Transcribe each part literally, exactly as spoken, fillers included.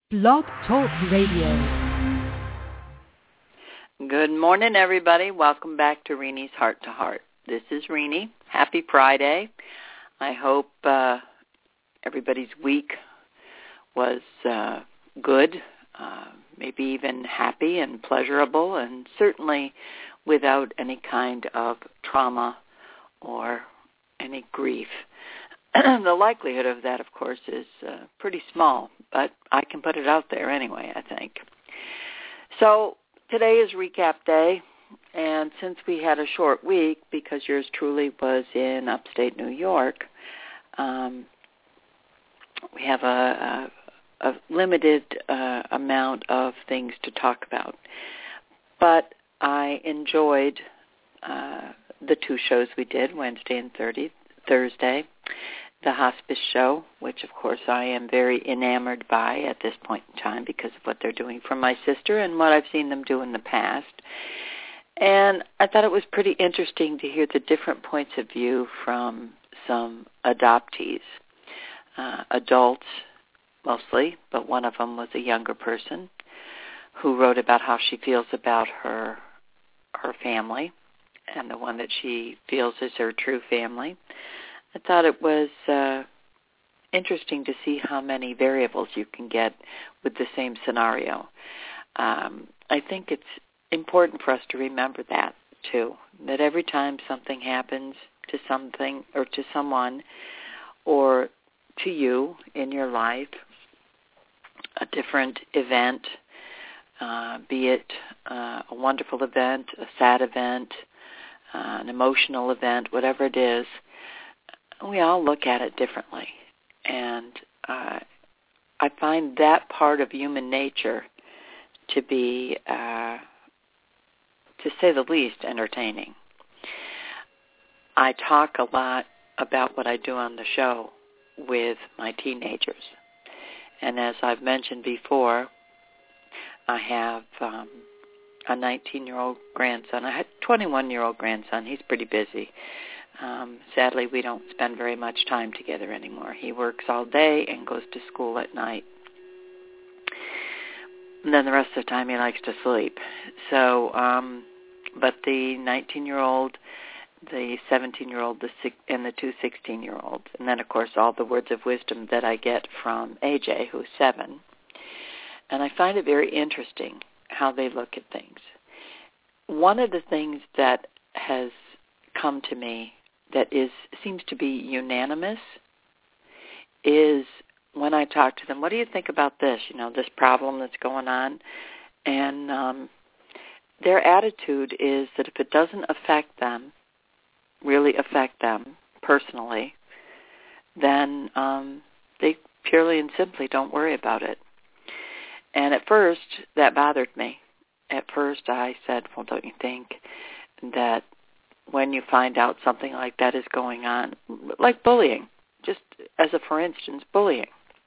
Blog Talk Radio. Good morning, everybody. Welcome back to Renee's Heart to Heart. This is Renee. Happy Friday. I hope uh, everybody's week was uh, good, uh, maybe even happy and pleasurable, and certainly without any kind of trauma or any grief. The likelihood of that, of course, is uh, pretty small, but I can put it out there anyway, I think. So today is recap day, and since we had a short week, because yours truly was in upstate New York, um, we have a, a, a limited uh, amount of things to talk about. But I enjoyed uh, the two shows we did, Wednesday and Thursday. The hospice show, which of course I am very enamored by at this point in time because of what they're doing for my sister and what I've seen them do in the past. And I thought it was pretty interesting to hear the different points of view from some adoptees, uh, adults mostly, but one of them was a younger person who wrote about how she feels about her her family and the one that she feels is her true family. I thought it was uh, interesting to see how many variables you can get with the same scenario. Um, I think it's important for us to remember that, too, that every time something happens to something or to someone or to you in your life, a different event, uh, be it uh, a wonderful event, a sad event, uh, an emotional event, whatever it is, we all look at it differently, and uh, I find that part of human nature to be, uh, to say the least, entertaining. I talk a lot about what I do on the show with my teenagers, and as I've mentioned before, I have um, a nineteen-year-old grandson. I had a twenty-one-year-old grandson. He's pretty busy. Um, sadly, we don't spend very much time together anymore. He works all day and goes to school at night. And then the rest of the time he likes to sleep. So, um, but the nineteen-year-old, the seventeen-year-old, the six, and the two sixteen-year-olds, and then, of course, all the words of wisdom that I get from A J, who's seven. And I find it very interesting how they look at things. One of the things that has come to me that is seems to be unanimous is when I talk to them, what do you think about this, you know, this problem that's going on? And um, their attitude is that if it doesn't affect them, really affect them personally, then um, they purely and simply don't worry about it. And at first, that bothered me. At first, I said, well, don't you think that when you find out something like that is going on, like bullying, just as a for instance, bullying.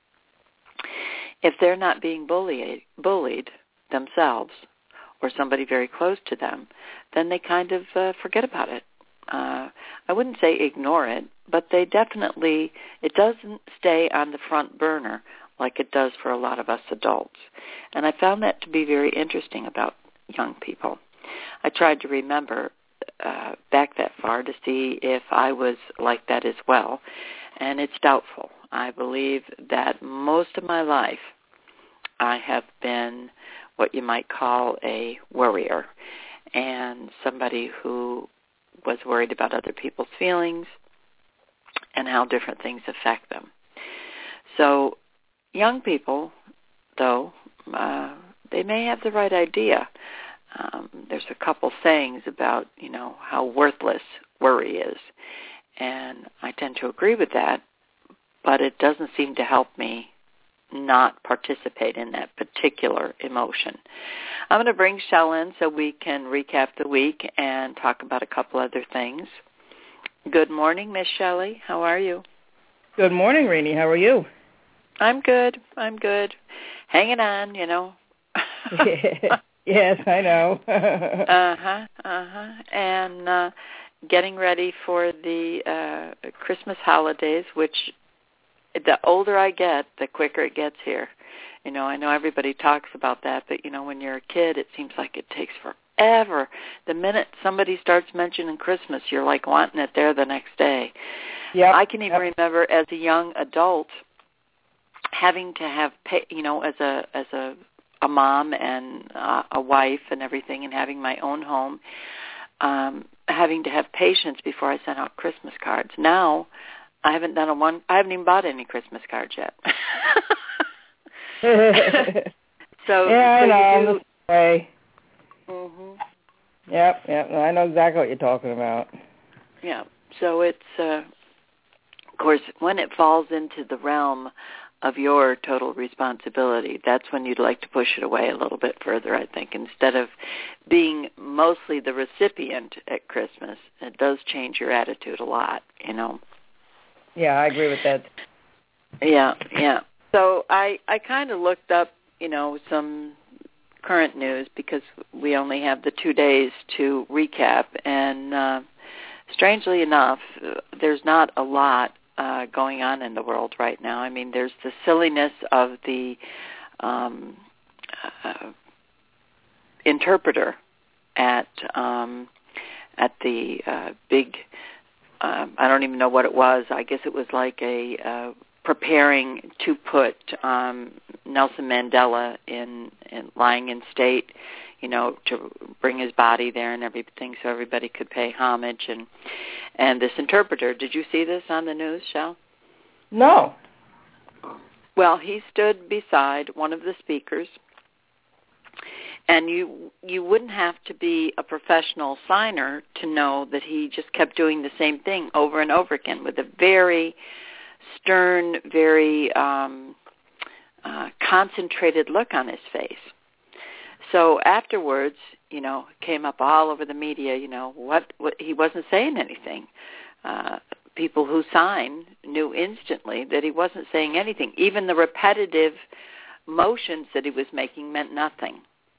If they're not being bullied, bullied themselves or somebody very close to them, then they kind of uh, forget about it. Uh, I wouldn't say ignore it, but they definitely, it doesn't stay on the front burner like it does for a lot of us adults. And I found that to be very interesting about young people. I tried to remember Uh, back that far to see if I was like that as well, and it's doubtful. I believe that most of my life I have been what you might call a worrier, and somebody who was worried about other people's feelings and how different things affect them. So young people, though, uh, they may have the right idea. Um, there's a couple sayings about, you know, how worthless worry is, and I tend to agree with that, but it doesn't seem to help me not participate in that particular emotion. I'm going to bring Shell in so we can recap the week and talk about a couple other things. Good morning, Miss Shelley. How are you? Good morning, Renee. How are you? I'm good. I'm good. Hanging on, you know. Yes, I know. uh-huh, uh-huh. And uh, getting ready for the uh, Christmas holidays, which the older I get, the quicker it gets here. You know, I know everybody talks about that, but, you know, when you're a kid, it seems like it takes forever. The minute somebody starts mentioning Christmas, you're like wanting it there the next day. Yep. I can even Yep. remember as a young adult having to have, pay, you know, as a as a, a mom and uh, a wife and everything, and having my own home, um, having to have patience before I sent out Christmas cards. Now, I haven't done a one. I haven't even bought any Christmas cards yet. so yeah, so I know. you do, I'm the way. Mm-hmm. Yep, yep. I know exactly what you're talking about. Yeah. So it's, uh, of course, when it falls into the realm of your total responsibility, that's when you'd like to push it away a little bit further, I think. Instead of being mostly the recipient at Christmas, it does change your attitude a lot, you know. Yeah, I agree with that. Yeah, yeah. So I, I kind of looked up, you know, some current news because we only have the two days to recap, and uh, strangely enough, there's not a lot uh, going on in the world right now. I mean, there's the silliness of the um, uh, interpreter at um, at the uh, big, um, I don't even know what it was. I guess it was like a uh, preparing to put um, Nelson Mandela in, in lying in state, you know, to bring his body there and everything so everybody could pay homage. And and this interpreter, did you see this on the news, Shel? No. Well, he stood beside one of the speakers, and you you wouldn't have to be a professional signer to know that he just kept doing the same thing over and over again with a very stern, very um, uh, concentrated look on his face. So afterwards, you know, came up all over the media, you know, what, what he wasn't saying anything. Uh, people who sign knew instantly that he wasn't saying anything. Even the repetitive motions that he was making meant nothing.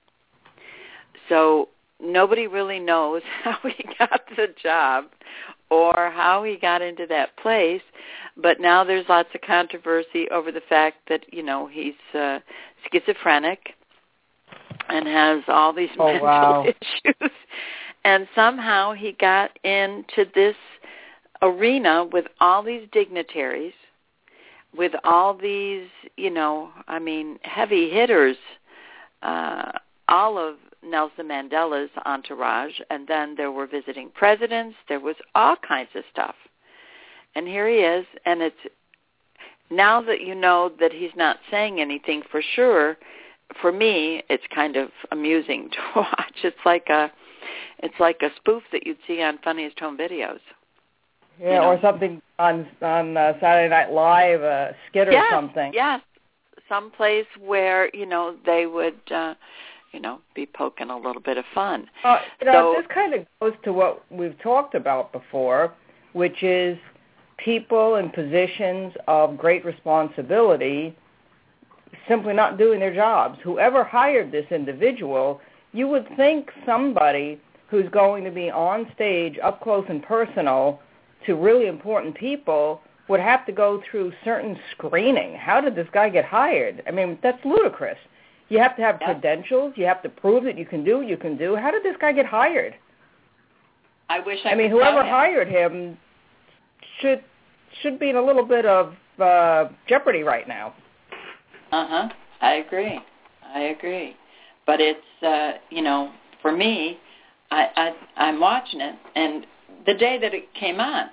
So nobody really knows how he got the job or how he got into that place, but now there's lots of controversy over the fact that, you know, he's uh, schizophrenic and has all these oh, mental wow. issues, and somehow he got into this arena with all these dignitaries, with all these, you know, I mean, heavy hitters, uh, all of Nelson Mandela's entourage, and then there were visiting presidents. There was all kinds of stuff. And here he is, and it's now that you know that he's not saying anything for sure, for me, it's kind of amusing to watch. It's like a it's like a spoof that you'd see on Funniest Home Videos. Yeah, you know? Or something on on uh, Saturday Night Live, a skit or yes, something. Yes, some place where, you know, they would... Uh, you know, be poking a little bit of fun. Uh, you know, so, this kind of goes to what we've talked about before, which is people in positions of great responsibility simply not doing their jobs. Whoever hired this individual, you would think somebody who's going to be on stage up close and personal to really important people would have to go through certain screening. How did this guy get hired? I mean, that's ludicrous. You have to have yeah. credentials. You have to prove that you can do what you can do. How did this guy get hired? I wish I, I mean, could whoever tell him. hired him should should be in a little bit of uh, jeopardy right now. Uh-huh. I agree. I agree. But it's, uh, you know, for me, I, I, I'm watching it, and the day that it came on,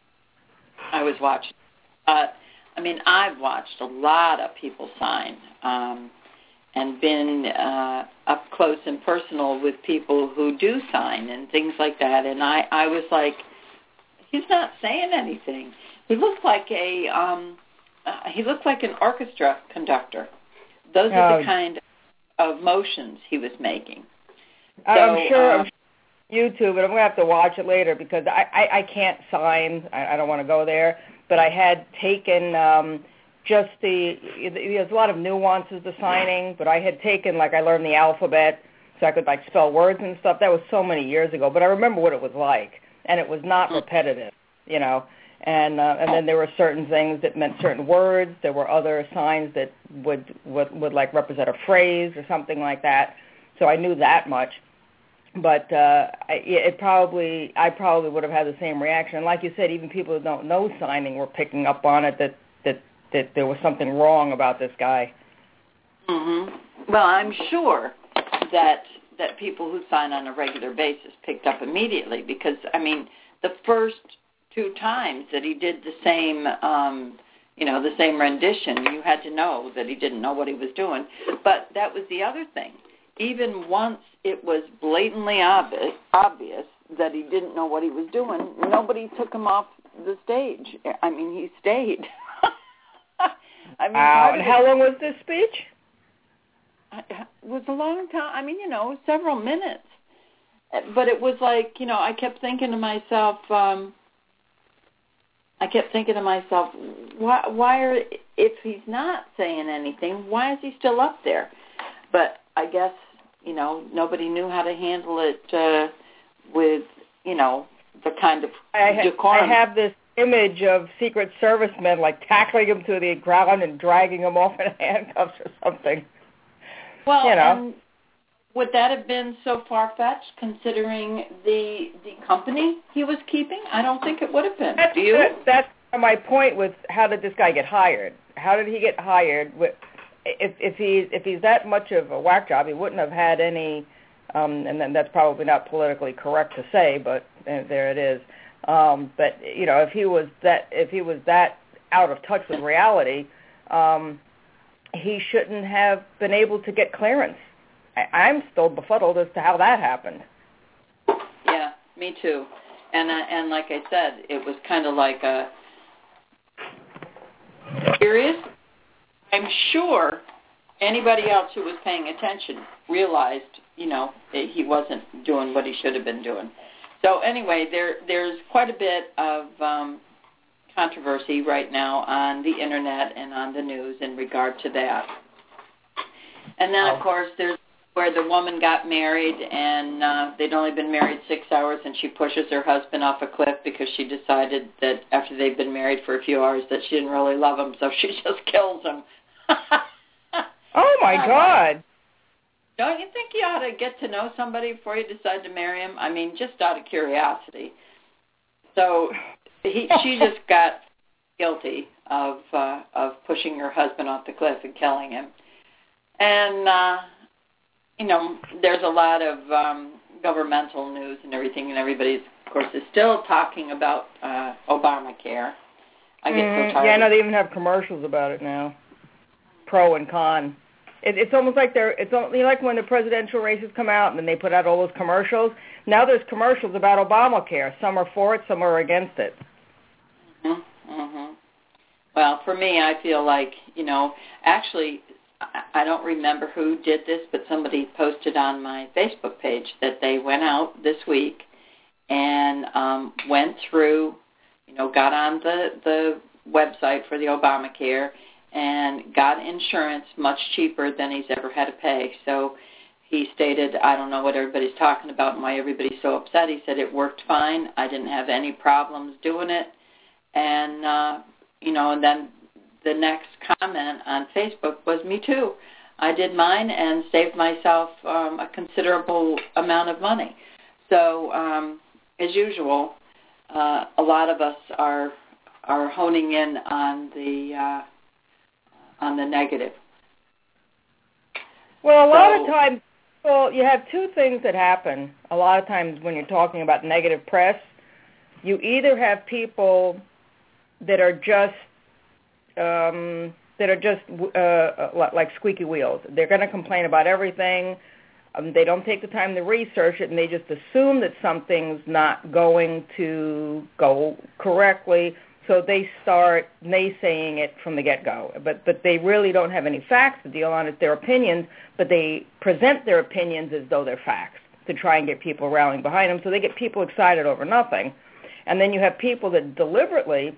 I was watching. Uh, I mean, I've watched a lot of people sign um, and been uh, up close and personal with people who do sign and things like that, and I, I was like, he's not saying anything. He looked like a um, uh, he looked like an orchestra conductor. Those are Oh. the kind of motions he was making. I- So, I'm sure uh, I'm sure YouTube, but I'm going to have to watch it later because I, I, I can't sign. I, I don't want to go there. But I had taken um, just the, there's a lot of nuances to signing, but I had taken, like I learned the alphabet so I could like spell words and stuff. That was so many years ago, but I remember what it was like, and it was not repetitive, you know. And uh, and then there were certain things that meant certain words. There were other signs that would, would would like represent a phrase or something like that. So I knew that much. But uh, I, it probably I probably would have had the same reaction. And like you said, even people who don't know signing were picking up on it that that, that there was something wrong about this guy. Mm-hmm. Well, I'm sure that that people who sign on a regular basis picked up immediately because I mean the first two times that he did the same, um, you know, the same rendition, you had to know that he didn't know what he was doing. But that was the other thing. Even once it was blatantly obvious, obvious that he didn't know what he was doing, nobody took him off the stage. I mean, he stayed. I mean, wow. And how long was this speech? It was a long time. I mean, you know, several minutes. But it was like, you know, I kept thinking to myself, um, I kept thinking to myself, why, why are, if he's not saying anything, why is he still up there? But I guess, you know, nobody knew how to handle it uh, with, you know, the kind of I ha- decorum. I have this image of Secret Service men, like, tackling him to the ground and dragging him off in handcuffs or something. Well, you know. And would that have been so far-fetched considering the the company he was keeping? I don't think it would have been. That's, Do you? That, that's my point with how did this guy get hired? How did he get hired? If, if, he, if he's that much of a whack job, he wouldn't have had any, um, and then that's probably not politically correct to say, but there it is. Um, but, you know, if he was that if he was that out of touch with reality, um, he shouldn't have been able to get clearance. I'm still befuddled as to how that happened. Yeah, me too. And uh, and like I said, it was kind of like a curious. I'm sure anybody else who was paying attention realized, you know, that he wasn't doing what he should have been doing. So anyway, there there's quite a bit of um, controversy right now on the internet and on the news in regard to that. And then, of course, there's where the woman got married, and uh, they'd only been married six hours, and she pushes her husband off a cliff because she decided that after they'd been married for a few hours that she didn't really love him, so she just kills him. Oh, my uh, God. Don't you think you ought to get to know somebody before you decide to marry him? I mean, just out of curiosity. So he, she just got guilty of uh, of pushing her husband off the cliff and killing him. And, uh, you know, there's a lot of um, governmental news and everything, and everybody, of course, is still talking about uh, Obamacare. I get mm, so tired. Yeah, I know they even have commercials about it now, pro and con. It, it's almost like they're, it's only like when the presidential races come out and then they put out all those commercials. Now there's commercials about Obamacare. Some are for it, some are against it. Mm-hmm, mm-hmm. Well, for me, I feel like, you know, actually, I don't remember who did this, but somebody posted on my Facebook page that they went out this week and um, went through, you know, got on the, the website for the Obamacare and got insurance much cheaper than he's ever had to pay. So he stated, I don't know what everybody's talking about and why everybody's so upset. He said it worked fine. I didn't have any problems doing it. And, uh, you know, and then the next comment on Facebook was, me too. I did mine and saved myself um, a considerable amount of money. So, um, as usual, uh, a lot of us are are honing in on the uh, on the negative. Well, a so, lot of times, well, you have two things that happen. A lot of times when you're talking about negative press, you either have people that are just Um, that are just uh, like squeaky wheels. They're going to complain about everything. Um, they don't take the time to research it, and they just assume that something's not going to go correctly, so they start naysaying it from the get-go. But but they really don't have any facts to deal on it. Their opinions, but they present their opinions as though they're facts to try and get people rallying behind them, so they get people excited over nothing. And then you have people that deliberately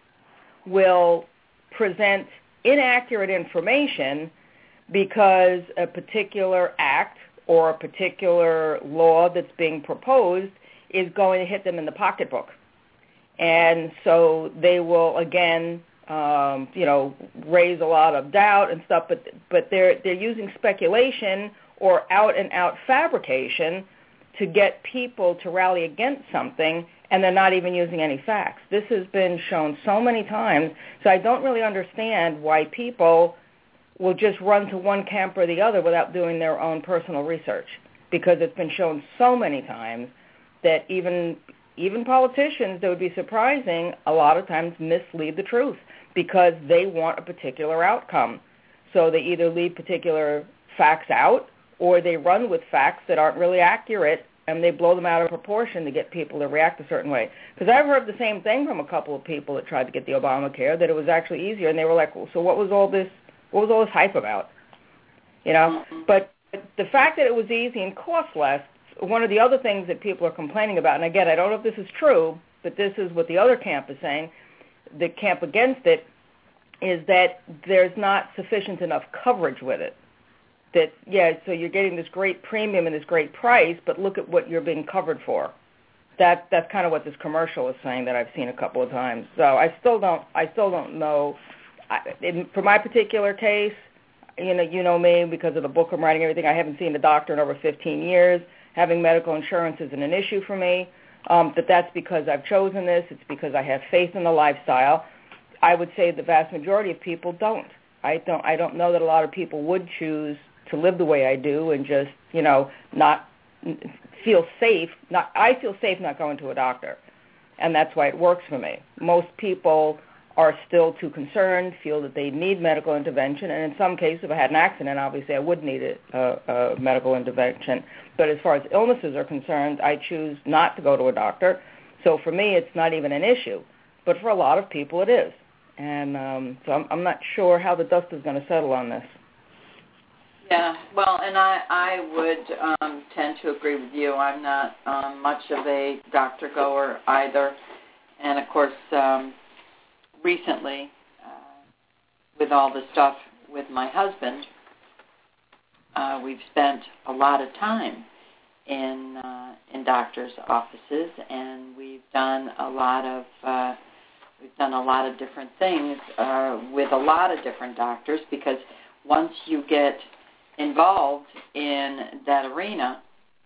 will present inaccurate information because a particular act or a particular law that's being proposed is going to hit them in the pocketbook. And so they will, again, um, you know, raise a lot of doubt and stuff, but but they're they're using speculation or out-and-out fabrication to get people to rally against something, and they're not even using any facts. This has been shown so many times, so I don't really understand why people will just run to one camp or the other without doing their own personal research, because it's been shown so many times that even even politicians, that would be surprising, a lot of times mislead the truth because they want a particular outcome. So they either leave particular facts out or they run with facts that aren't really accurate, and they blow them out of proportion to get people to react a certain way. Because I've heard the same thing from a couple of people that tried to get the Obamacare, that it was actually easier, and they were like, well, so what was all this, what was all this hype about? You know, but the fact that it was easy and cost less, one of the other things that people are complaining about, and again, I don't know if this is true, but this is what the other camp is saying, the camp against it, is that there's not sufficient enough coverage with it. That, yeah, so you're getting this great premium and this great price, but look at what you're being covered for. That that's kind of what this commercial is saying that I've seen a couple of times. So I still don't I still don't know. I, in, for my particular case, you know, you know me because of the book I'm writing, everything. I haven't seen a doctor in over fifteen years. Having medical insurance isn't an issue for me. Um, but that's because I've chosen this. It's because I have faith in the lifestyle. I would say the vast majority of people don't. I don't. I don't know that a lot of people would choose to live the way I do and just, you know, not feel safe. Not I feel safe not going to a doctor, and that's why it works for me. Most people are still too concerned, feel that they need medical intervention, and in some cases, if I had an accident, obviously I would need a, a, a medical intervention. But as far as illnesses are concerned, I choose not to go to a doctor. So for me, it's not even an issue. But for a lot of people, it is. And um, so I'm, I'm not sure how the dust is going to settle on this. Yeah, well, and I, I would um, tend to agree with you. I'm not um, much of a doctor goer either. And, of course, um, recently, uh, with all the stuff with my husband, uh, we've spent a lot of time in uh, in doctors' offices, and we've done a lot of uh, we've done a lot of different things uh, with a lot of different doctors, because once you get involved in that arena,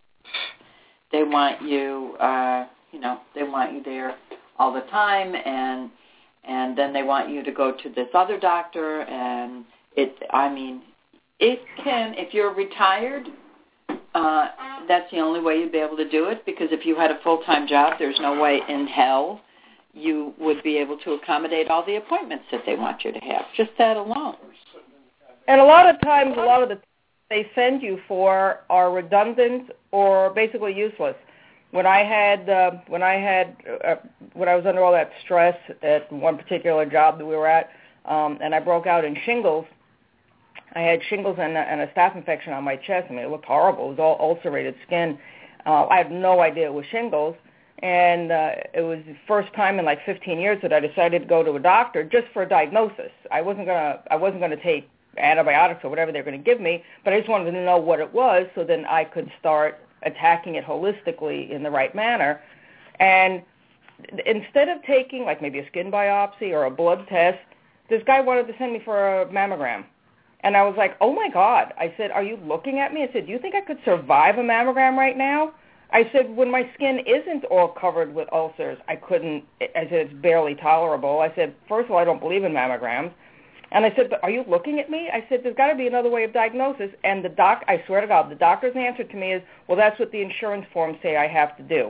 they want you, uh, you know, they want you there all the time, and and then they want you to go to this other doctor, and it, I mean, it can, if you're retired, uh, that's the only way you'd be able to do it, because if you had a full-time job, there's no way in hell you would be able to accommodate all the appointments that they want you to have, just that alone. And a lot of times, a lot of the they send you for are redundant or basically useless. When I had uh, when I had uh, when I was under all that stress at one particular job that we were at, um, and I broke out in shingles, I had shingles and a, and a staph infection on my chest. I mean, it looked horrible. It was all ulcerated skin. Uh, I had no idea it was shingles, and uh, it was the first time in like fifteen years that I decided to go to a doctor just for a diagnosis. I wasn't gonna I wasn't gonna take antibiotics or whatever they're going to give me, but I just wanted to know what it was so then I could start attacking it holistically in the right manner. And instead of taking like maybe a skin biopsy or a blood test, this guy wanted to send me for a mammogram. And I was like, oh my God. I said, are you looking at me? I said, do you think I could survive a mammogram right now? I said, when my skin isn't all covered with ulcers, I couldn't, I said, it's barely tolerable. I said, first of all, I don't believe in mammograms. And I said, but are you looking at me? I said, there's got to be another way of diagnosis. And the doc, I swear to God, the doctor's answer to me is, well, that's what the insurance forms say I have to do.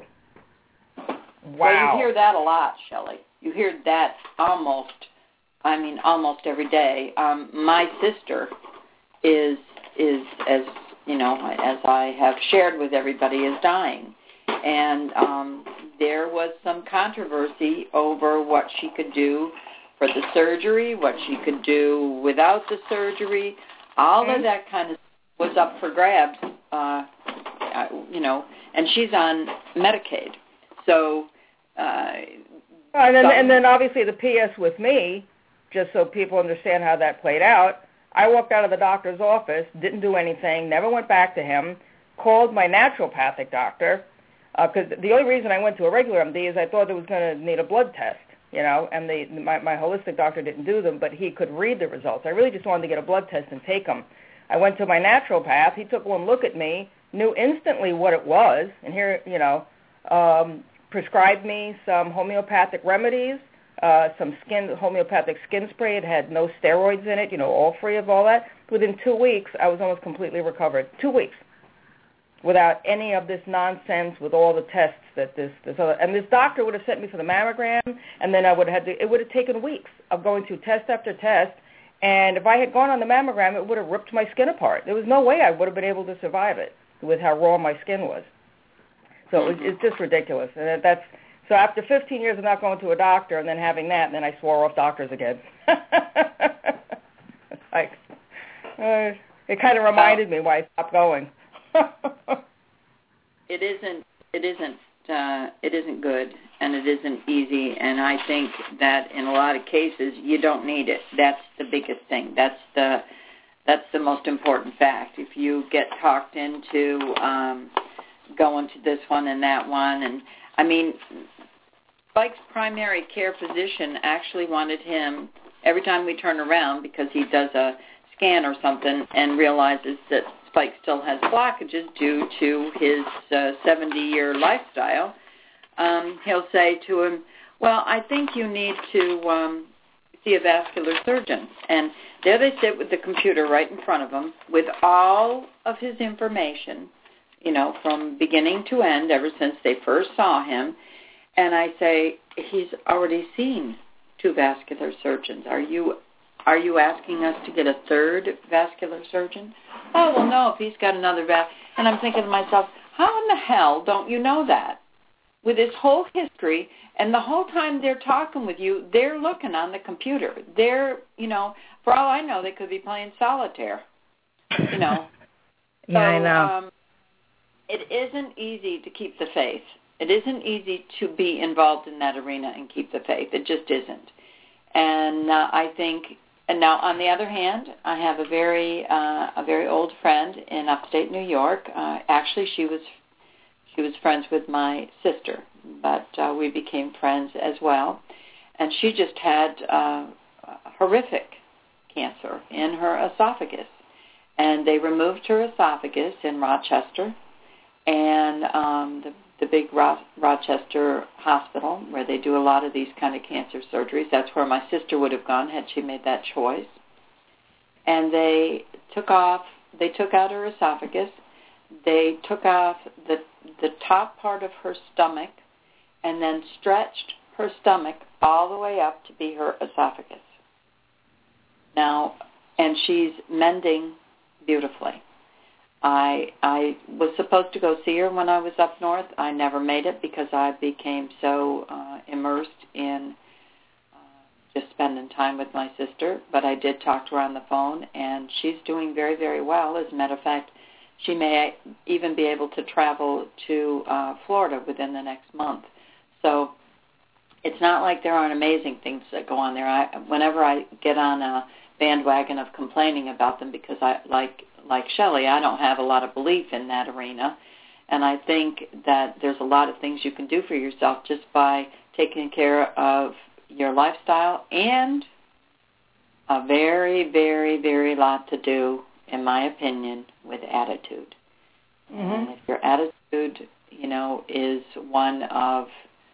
Wow. Well, you hear that a lot, Shelley. You hear that almost, I mean, almost every day. Um, my sister is, is as, you know, as I have shared with everybody, is dying. And um, there was some controversy over what she could do for the surgery, what she could do without the surgery. All mm-hmm. of that kind of was up for grabs, uh, you know, and she's on Medicaid. So, uh, and, then, and then obviously the P S with me, just so people understand how that played out, I walked out of the doctor's office, didn't do anything, never went back to him, called my naturopathic doctor, Because uh, the only reason I went to a regular M D is I thought it was going to need a blood test, you know, and the, my, my holistic doctor didn't do them, but he could read the results. I really just wanted to get a blood test and take them. I went to my naturopath. He took one look at me, knew instantly what it was, and here, you know, um, prescribed me some homeopathic remedies, uh, some skin homeopathic skin spray. It had no steroids in it, you know, all free of all that. Within two weeks, I was almost completely recovered. Two weeks. Without any of this nonsense with all the tests that this, this other, and this doctor would have sent me for the mammogram, and then I would have had to, it would have taken weeks of going through test after test, and if I had gone on the mammogram, it would have ripped my skin apart. There was no way I would have been able to survive it with how raw my skin was. So it was, it's just ridiculous, and that's, so after fifteen years of not going to a doctor and then having that, and then I swore off doctors again. like, uh, it kind of reminded me why I stopped going. It isn't. It isn't. Uh, it isn't good, and it isn't easy. And I think that in a lot of cases, you don't need it. That's the biggest thing. That's the. That's the most important fact. If you get talked into um, going to this one and that one, and I mean, Spike's primary care physician actually wanted him every time we turn around because he does a scan or something and realizes that Spike still has blockages due to his uh, seventy-year lifestyle. Um, he'll say to him, well, I think you need to um, see a vascular surgeon. And there they sit with the computer right in front of him with all of his information, you know, from beginning to end, ever since they first saw him. And I say, he's already seen two vascular surgeons. Are you Are you asking us to get a third vascular surgeon? Oh, well, no, if he's got another vas... And I'm thinking to myself, how in the hell don't you know that? With his whole history, and the whole time they're talking with you, they're looking on the computer. They're, you know, for all I know, they could be playing solitaire, you know. yeah, so, I know. Um, it isn't easy to keep the faith. It isn't easy to be involved in that arena and keep the faith. It just isn't. And uh, I think... And now, on the other hand, I have a very uh, a very old friend in upstate New York. Uh, actually, she was she was friends with my sister, but uh, we became friends as well. And she just had uh, horrific cancer in her esophagus, and they removed her esophagus in Rochester, and um, the the big Ro- Rochester hospital where they do a lot of these kind of cancer surgeries. That's where my sister would have gone had she made that choice. And they took off, they took out her esophagus. They took off the the top part of her stomach and then stretched her stomach all the way up to be her esophagus. Now, and she's mending beautifully. I I was supposed to go see her when I was up north. I never made it because I became so uh, immersed in uh, just spending time with my sister. But I did talk to her on the phone, and she's doing very, very well. As a matter of fact, she may even be able to travel to uh, Florida within the next month. So it's not like there aren't amazing things that go on there. I, whenever I get on a bandwagon of complaining about them, because I like... Like Shelley, I don't have a lot of belief in that arena, and I think that there's a lot of things you can do for yourself just by taking care of your lifestyle, and a very, very, very lot to do, in my opinion, with attitude. Mm-hmm. And if your attitude, you know, is one of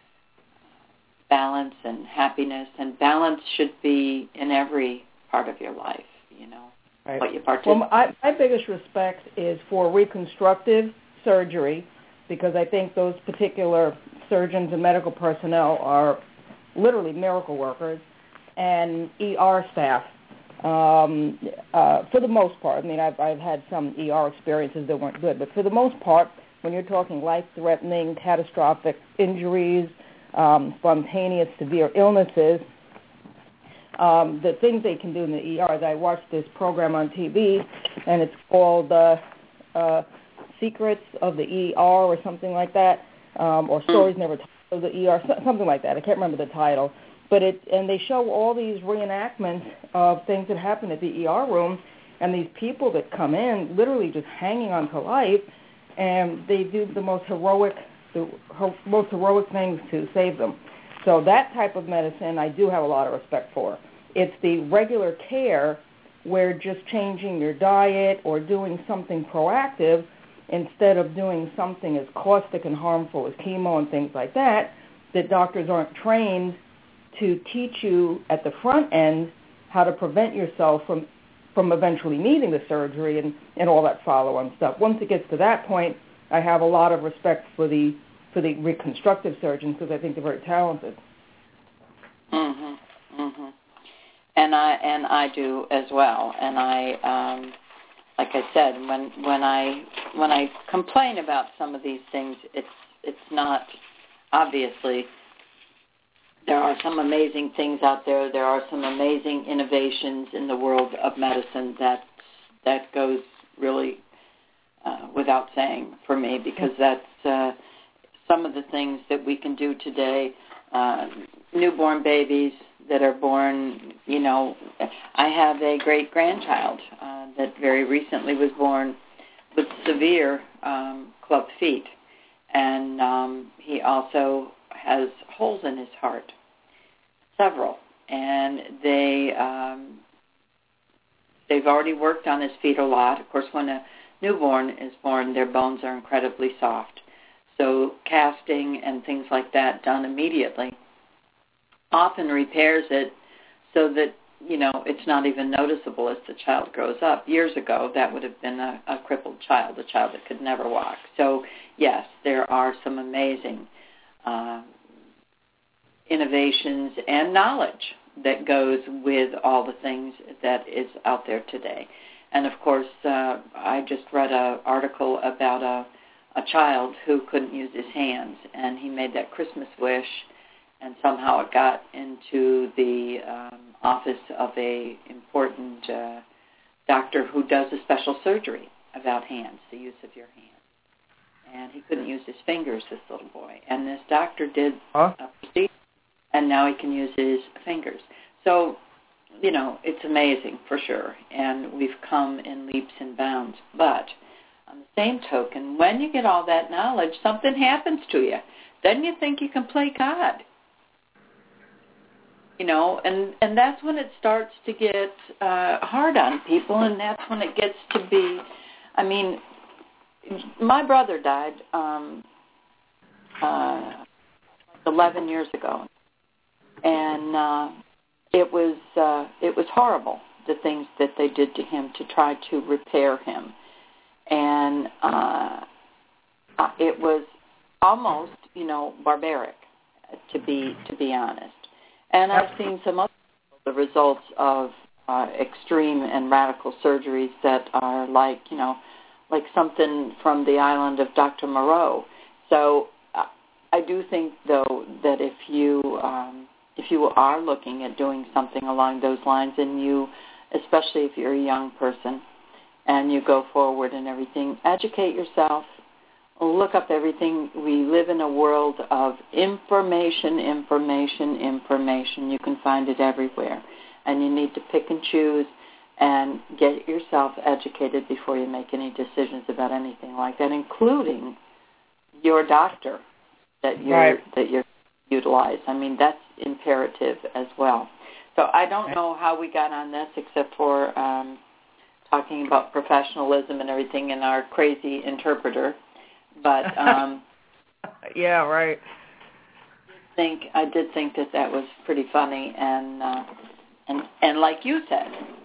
balance and happiness, and balance should be in every part of your life, you know. Right. What you participate. Well, my, my biggest respect is for reconstructive surgery, because I think those particular surgeons and medical personnel are literally miracle workers, and E R staff, um, uh, for the most part. I mean, I've, I've had some E R experiences that weren't good, but for the most part, when you're talking life-threatening, catastrophic injuries, um, spontaneous severe illnesses, Um, the things they can do in the E R. I watched this program on T V, and it's called uh, uh, Secrets of the E R or something like that, um, or Stories Never Told of the E R, something like that. I can't remember the title. But it and they show all these reenactments of things that happen at the E R room, and these people that come in literally just hanging on to life, and they do the most heroic the her, most heroic things to save them. So that type of medicine I do have a lot of respect for. It's the regular care where just changing your diet or doing something proactive instead of doing something as caustic and harmful as chemo and things like that, that doctors aren't trained to teach you at the front end how to prevent yourself from, from eventually needing the surgery and, and all that follow-on stuff. Once it gets to that point, I have a lot of respect for the for the reconstructive surgeons because I think they're very talented. Mhm. Mhm. And I and I do as well. And I, um, like I said, when when I when I complain about some of these things, it's it's not obviously. There are some amazing things out there. There are some amazing innovations in the world of medicine that that goes really uh, without saying for me, because that's uh, some of the things that we can do today. Uh, newborn babies that are born, you know, I have a great-grandchild uh, that very recently was born with severe um, club feet, and um, he also has holes in his heart, several, and they um, they've already worked on his feet a lot. Of course, when a newborn is born, their bones are incredibly soft, so casting and things like that done immediately often repairs it so that, you know, it's not even noticeable as the child grows up. Years ago, that would have been a, a crippled child, a child that could never walk. So, yes, there are some amazing uh, innovations and knowledge that goes with all the things that is out there today. And, of course, uh, I just read an article about a, a child who couldn't use his hands, and he made that Christmas wish, and somehow it got into the um, office of a important uh, doctor who does a special surgery about hands, the use of your hands. And he couldn't use his fingers, this little boy. And this doctor did huh? a procedure, and now he can use his fingers. So, you know, it's amazing for sure, and we've come in leaps and bounds. But on the same token, when you get all that knowledge, something happens to you. Then you think you can play God. You know, and, and that's when it starts to get uh, hard on people, and that's when it gets to be, I mean, my brother died um, uh, eleven years ago, and uh, it was uh, it was horrible, the things that they did to him to try to repair him, and uh, it was almost, you know, barbaric, to be to be honest. And I've seen some other the results of uh, extreme and radical surgeries that are like, you know, like something from the island of Doctor Moreau. So uh, I do think, though, that if you um, if you are looking at doing something along those lines, and you, especially if you're a young person, and you go forward and everything, educate yourself. Look up everything. We live in a world of information, information, information. You can find it everywhere. And you need to pick and choose and get yourself educated before you make any decisions about anything like that, including your doctor that you're, right. that you're utilize. I mean, that's imperative as well. So I don't know how we got on this except for um, talking about professionalism and everything and our crazy interpreter. But um, yeah, right. I think I did think that that was pretty funny, and uh, and and like you said,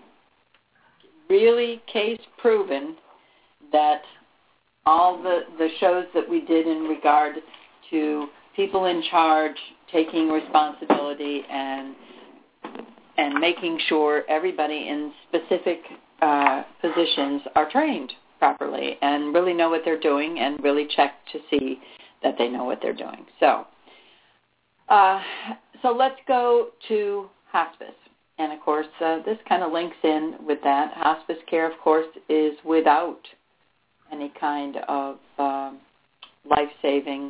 really case proven that all the the shows that we did in regard to people in charge taking responsibility and and making sure everybody in specific uh, positions are trained properly and really know what they're doing and really check to see that they know what they're doing. So, uh, so let's go to hospice. And, of course, uh, this kind of links in with that. Hospice care, of course, is without any kind of um, life-saving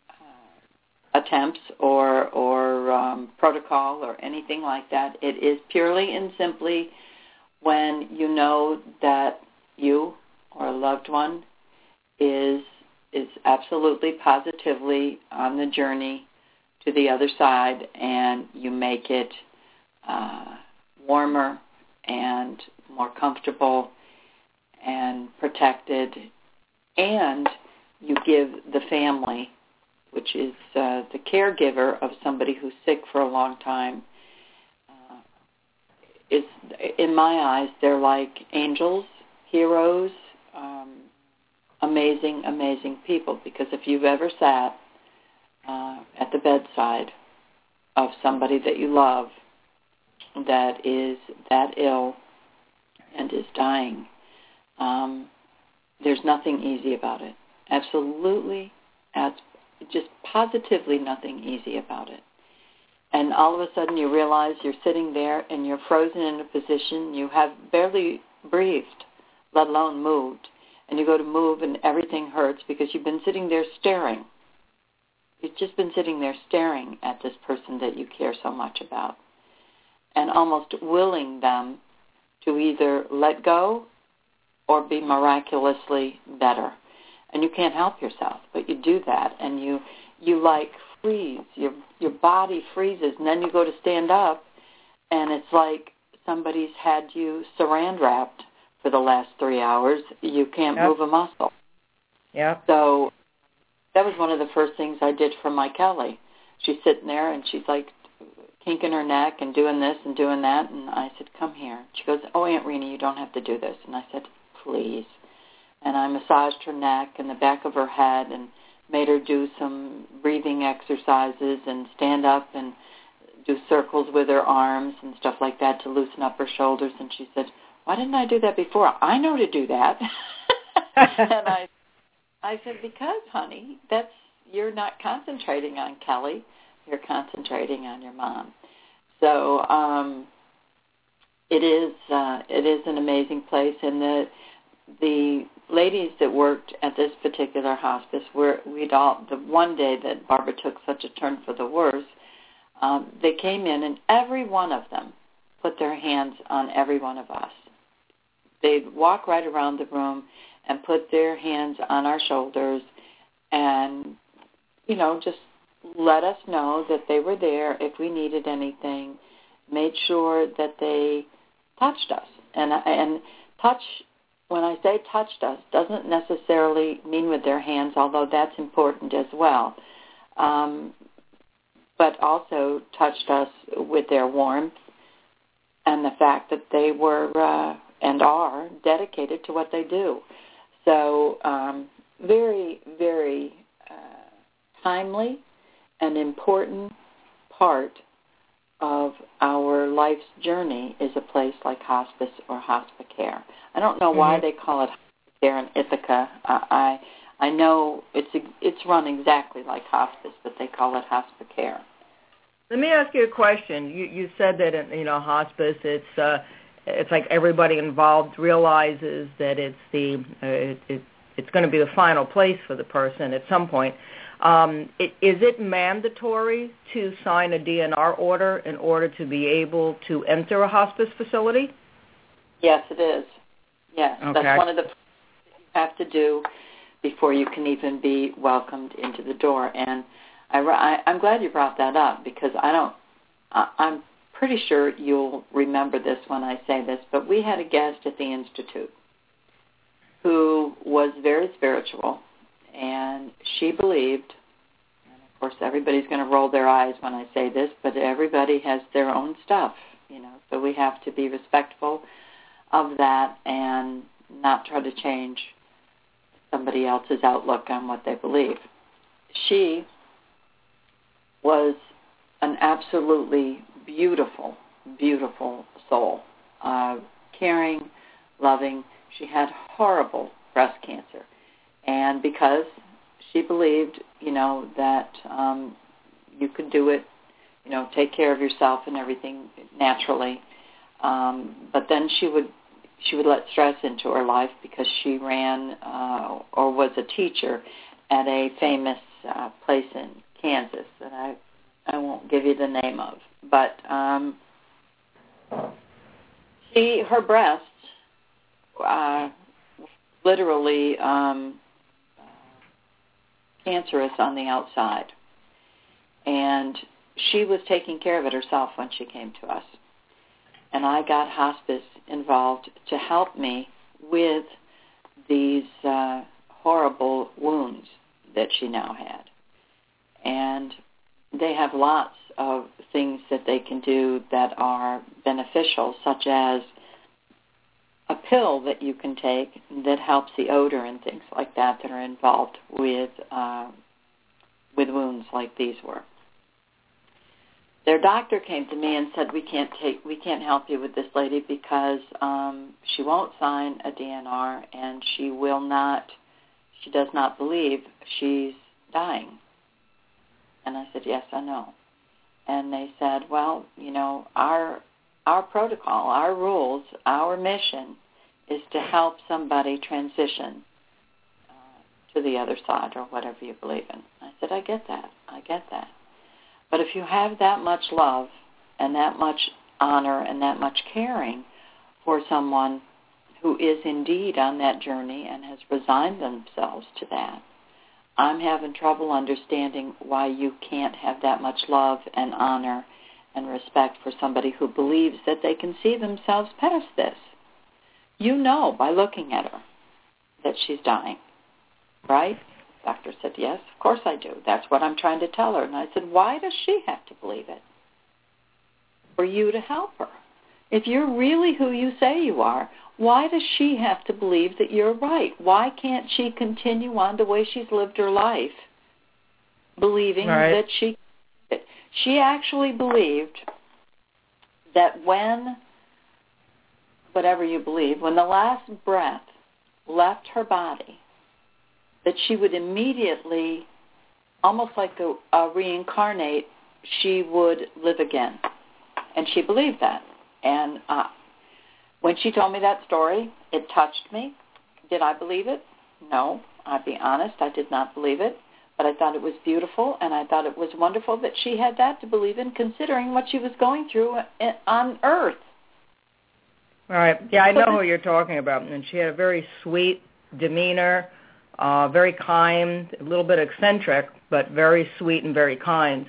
uh, attempts or, or um, protocol or anything like that. It is purely and simply when you know that you or a loved one is is absolutely positively on the journey to the other side, and you make it uh, warmer and more comfortable and protected, and you give the family, which is uh, the caregiver of somebody who's sick for a long time, uh, is, in my eyes, they're like angels, heroes, um, amazing, amazing people. Because if you've ever sat uh, at the bedside of somebody that you love that is that ill and is dying, um, there's nothing easy about it. Absolutely, as just positively nothing easy about it. And all of a sudden you realize you're sitting there and you're frozen in a position, you have barely breathed, let alone moved. And you go to move and everything hurts because you've been sitting there staring. You've just been sitting there staring at this person that you care so much about, and almost willing them to either let go or be miraculously better. And you can't help yourself, but you do that, and you you like freeze. Your your body freezes, and then you go to stand up, and it's like somebody's had you saran wrapped for the last three hours. You can't yep. move a muscle. Yeah. So that was one of the first things I did for my Kelly. She's sitting there, and she's like kinking her neck and doing this and doing that, and I said, "Come here." She goes, "Oh, Aunt Rena, you don't have to do this." And I said, "Please." And I massaged her neck and the back of her head and made her do some breathing exercises and stand up and do circles with her arms and stuff like that to loosen up her shoulders. And she said, "Why didn't I do that before? I know to do that." And I I said, "Because, honey, that's you're not concentrating on Kelly. You're concentrating on your mom." So um, it is uh, it is an amazing place, and the the ladies that worked at this particular hospice, were we'd all the one day that Barbara took such a turn for the worse, um, they came in and every one of them put their hands on every one of us. They'd walk right around the room and put their hands on our shoulders and, you know, just let us know that they were there if we needed anything, made sure that they touched us. And and touch, when I say touched us, doesn't necessarily mean with their hands, although that's important as well, um, but also touched us with their warmth and the fact that they were uh, and are dedicated to what they do. So um, very, very uh, timely and important part of our life's journey is a place like hospice or hospicare. I don't know why mm-hmm. they call it hospicare in Ithaca. Uh, I I know it's it's run exactly like hospice, but they call it hospicare. Let me ask you a question. You you said that in, you know hospice, it's uh, it's like everybody involved realizes that it's the uh, it, it, it's going to be the final place for the person at some point. Um, it, is it mandatory to sign a D N R order in order to be able to enter a hospice facility? Yes, it is. Yes, okay. That's one of the things you have to do before you can even be welcomed into the door. And I, I, I'm glad you brought that up because I don't. I, I'm pretty sure you'll remember this when I say this, but we had a guest at the Institute who was very spiritual. And she believed, and of course everybody's going to roll their eyes when I say this, but everybody has their own stuff, you know, so we have to be respectful of that and not try to change somebody else's outlook on what they believe. She was an absolutely beautiful, beautiful soul, uh, caring, loving. She had horrible breast cancer. And because she believed, you know, that um, you could do it, you know, take care of yourself and everything naturally. Um, but then she would she would let stress into her life because she ran uh, or was a teacher at a famous uh, place in Kansas that I I won't give you the name of. But um, she her breasts uh, literally. Um, cancerous on the outside. And she was taking care of it herself when she came to us. And I got hospice involved to help me with these uh, horrible wounds that she now had. And they have lots of things that they can do that are beneficial, such as a pill that you can take that helps the odor and things like that that are involved with uh, with wounds like these were. Their doctor came to me and said, "We can't take, we can't help you with this lady because um, she won't sign a D N R and she will not, she does not believe she's dying." And I said, "Yes, I know." And they said, "Well, you know, our our protocol, our rules, our mission is to help somebody transition uh, to the other side or whatever you believe in." I said, "I get that. I get that. But if you have that much love and that much honor and that much caring for someone who is indeed on that journey and has resigned themselves to that, I'm having trouble understanding why you can't have that much love and honor and respect for somebody who believes that they can see themselves past this. You know by looking at her that she's dying, right?" The doctor said, "Yes, of course I do. That's what I'm trying to tell her." And I said, "Why does she have to believe it? For you to help her. If you're really who you say you are, why does she have to believe that you're right? Why can't she continue on the way she's lived her life, believing right. that she she actually believed that when, whatever you believe, when the last breath left her body, that she would immediately, almost like a, a reincarnate, she would live again. And she believed that. And uh, when she told me that story, it touched me. Did I believe it? No. I'll be honest, I did not believe it. But I thought it was beautiful, and I thought it was wonderful that she had that to believe in, considering what she was going through on Earth. Right. Yeah, I know who you're talking about. And she had a very sweet demeanor, uh, very kind, a little bit eccentric, but very sweet and very kind.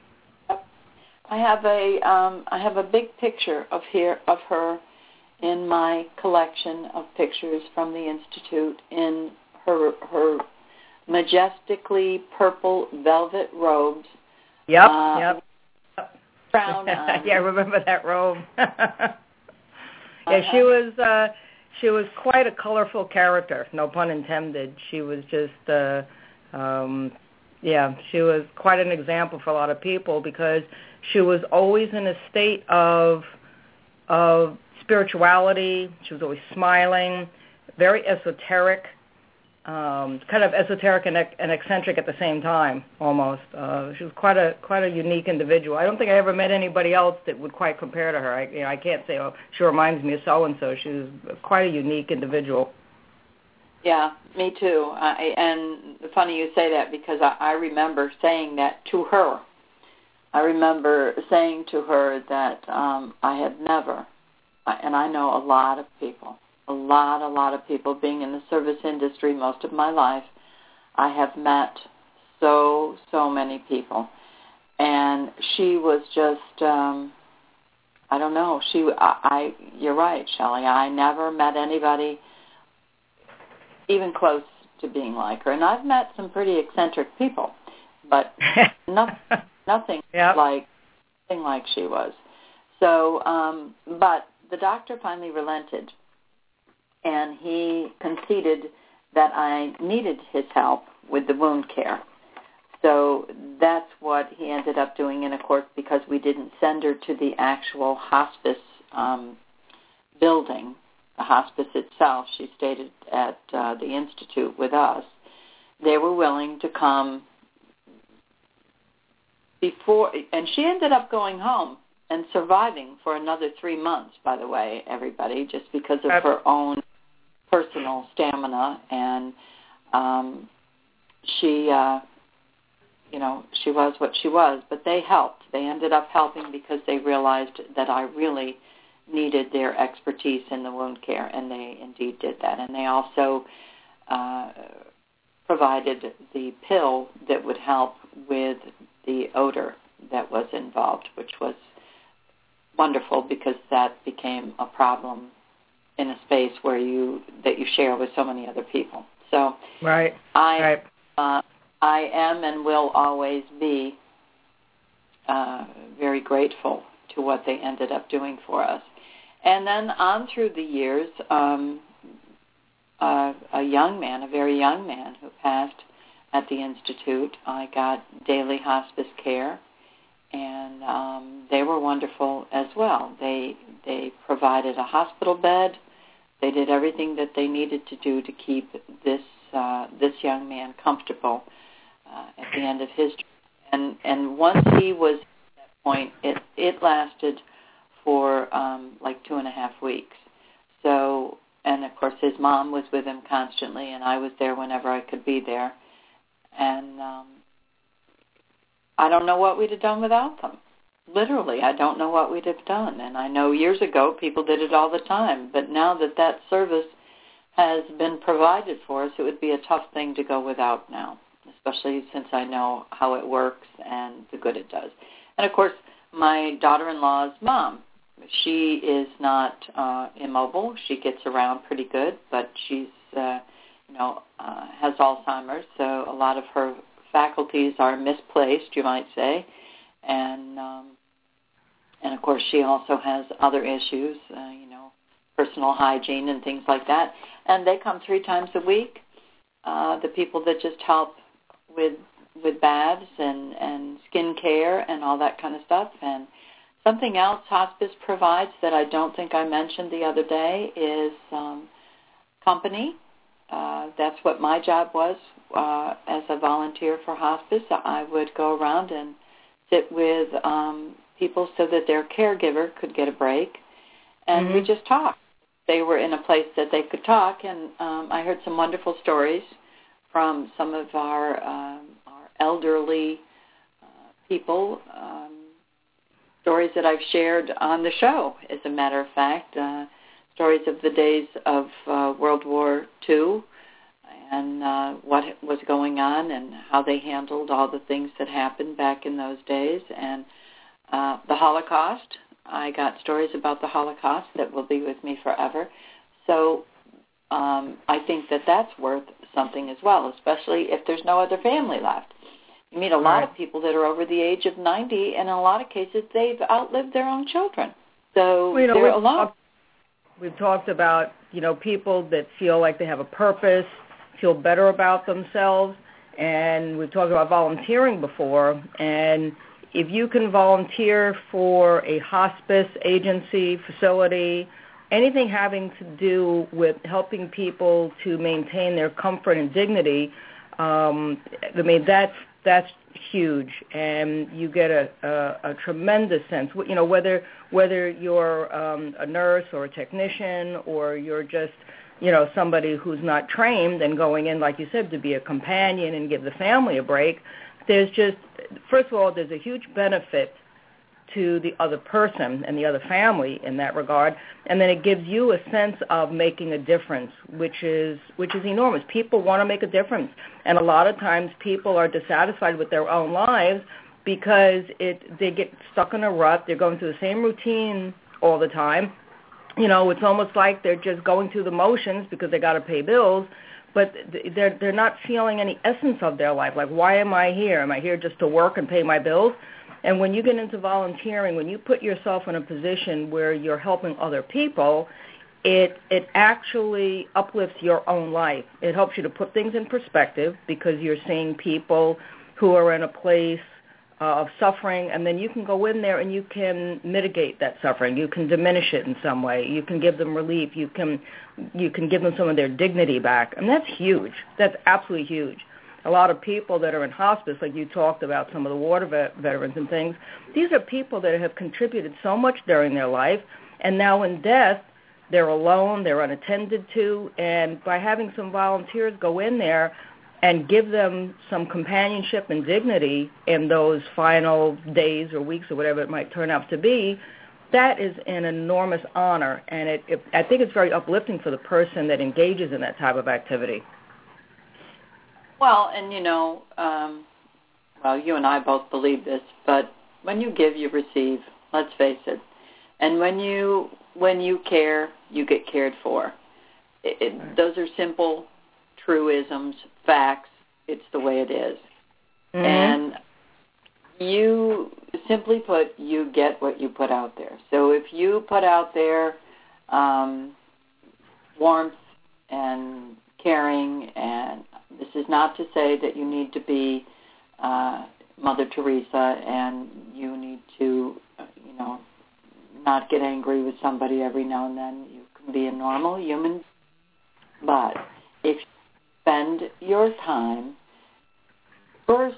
I have a um, I have a big picture of here of her in my collection of pictures from the Institute in her her majestically purple velvet robes. Yep, uh, yep. Crown on. Yeah, I remember that robe. Yeah, uh-huh. she was uh, she was quite a colorful character, no pun intended. She was just, uh, um, yeah, she was quite an example for a lot of people because she was always in a state of of spirituality. She was always smiling, very esoteric. Um, kind of esoteric and, and eccentric at the same time, almost. Uh, she was quite a quite a unique individual. I don't think I ever met anybody else that would quite compare to her. I, you know, I can't say, oh, she reminds me of so and so. She was quite a unique individual. Yeah, me too. I, and funny you say that because I, I remember saying that to her. I remember saying to her that um, I had never, and I know a lot of people. A lot, a lot of people. Being in the service industry most of my life, I have met so, so many people. And she was just, um, I don't know. She, I, I, you're right, Shelley. I never met anybody even close to being like her. And I've met some pretty eccentric people, but nothing, nothing yep. like, nothing like she was. So, um, but the doctor finally relented. And he conceded that I needed his help with the wound care. So that's what he ended up doing. And, of course, because we didn't send her to the actual hospice um, building, the hospice itself, she stayed at uh, the Institute with us. They were willing to come before, and she ended up going home and surviving for another three months, by the way, everybody, just because of her own personal stamina, and um, she, uh, you know, she was what she was, but they helped. They ended up helping because they realized that I really needed their expertise in the wound care, and they indeed did that. And they also uh, provided the pill that would help with the odor that was involved, which was wonderful because that became a problem in a space where you that you share with so many other people. So right, I right. Uh, I am and will always be uh, very grateful to what they ended up doing for us. And then on through the years, um, uh, a young man, a very young man who passed at the Institute, I got daily hospice care, and um, they were wonderful as well. They they provided a hospital bed. They did everything that they needed to do to keep this uh, this young man comfortable uh, at the end of his trip. And and once he was at that point, it it lasted for um, like two and a half weeks. So, and of course his mom was with him constantly, and I was there whenever I could be there. And um, I don't know what we'd have done without them. Literally, I don't know what we'd have done. And I know years ago people did it all the time, but now that that service has been provided for us, it would be a tough thing to go without now, especially since I know how it works and the good it does. And, of course, my daughter-in-law's mom, she is not uh, immobile. She gets around pretty good, but she's, uh, you know, uh, has Alzheimer's, so a lot of her faculties are misplaced, you might say. And, um, and of course, she also has other issues, uh, you know, personal hygiene and things like that. And they come three times a week, uh, the people that just help with with baths and, and skin care and all that kind of stuff. And something else hospice provides that I don't think I mentioned the other day is um, company. Uh, that's what my job was uh, as a volunteer for hospice. I would go around and sit with um, people so that their caregiver could get a break, and mm-hmm. we just talked. They were in a place that they could talk, and um, I heard some wonderful stories from some of our, um, our elderly uh, people, um, stories that I've shared on the show, as a matter of fact, uh, stories of the days of uh, World War Two and uh, what was going on and how they handled all the things that happened back in those days, and uh, the Holocaust. I got stories about the Holocaust that will be with me forever. So um, I think that that's worth something as well, especially if there's no other family left. You meet a lot right. of people that are over the age of ninety, and in a lot of cases they've outlived their own children. So well, you know, they're we've alone. Talked, we've talked about, you know, people that feel like they have a purpose, feel better about themselves, and we've talked about volunteering before, and if you can volunteer for a hospice agency, facility, anything having to do with helping people to maintain their comfort and dignity, um, I mean, that's, that's huge, and you get a, a, a tremendous sense, you know, whether, whether you're um, a nurse or a technician or you're just, you know, somebody who's not trained and going in, like you said, to be a companion and give the family a break. There's just, first of all, there's a huge benefit to the other person and the other family in that regard, and then it gives you a sense of making a difference, which is which is enormous. People want to make a difference, and a lot of times people are dissatisfied with their own lives because it they get stuck in a rut. They're going through the same routine all the time. You know, it's almost like they're just going through the motions because they got to pay bills, but they're they're not feeling any essence of their life. Like, why am I here? Am I here just to work and pay my bills? And when you get into volunteering, when you put yourself in a position where you're helping other people, it it actually uplifts your own life. It helps you to put things in perspective because you're seeing people who are in a place uh, of suffering, and then you can go in there and you can mitigate that suffering. You can diminish it in some way. You can give them relief. You can you can give them some of their dignity back. And that's huge. That's absolutely huge. A lot of people that are in hospice, like you talked about some of the war vet- veterans and things, these are people that have contributed so much during their life, and now in death, they're alone, they're unattended to, and by having some volunteers go in there and give them some companionship and dignity in those final days or weeks or whatever it might turn out to be, that is an enormous honor, and it, it, I think it's very uplifting for the person that engages in that type of activity. Well, and you know, um, well, you and I both believe this, but when you give, you receive. Let's face it. And when you when you care, you get cared for. It, it, those are simple truisms, facts. It's the way it is. Mm-hmm. And you, simply put, you get what you put out there. So if you put out there um, warmth and caring, and this is not to say that you need to be uh, Mother Teresa and you need to, uh, you know, not get angry with somebody every now and then. You can be a normal human. But if you spend your time first